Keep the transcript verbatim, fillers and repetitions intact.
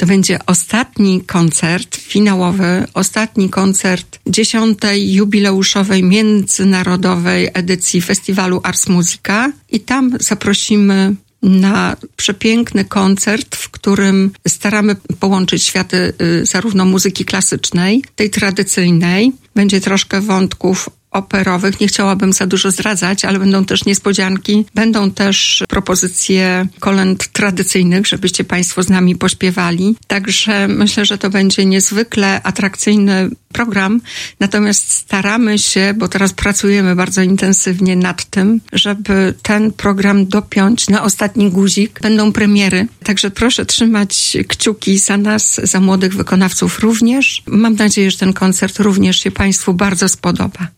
To będzie ostatni koncert finałowy, ostatni koncert dziesiątej jubileuszowej międzynarodowej edycji festiwalu Ars Musica i tam zaprosimy na przepiękny koncert, w którym staramy połączyć światy zarówno muzyki klasycznej, tej tradycyjnej, będzie troszkę wątków operowych. Nie chciałabym za dużo zdradzać, ale będą też niespodzianki. Będą też propozycje kolęd tradycyjnych, żebyście Państwo z nami pośpiewali. Także myślę, że to będzie niezwykle atrakcyjny program. Natomiast staramy się, bo teraz pracujemy bardzo intensywnie nad tym, żeby ten program dopiąć na ostatni guzik. Będą premiery. Także proszę trzymać kciuki za nas, za młodych wykonawców również. Mam nadzieję, że ten koncert również się Państwu bardzo spodoba.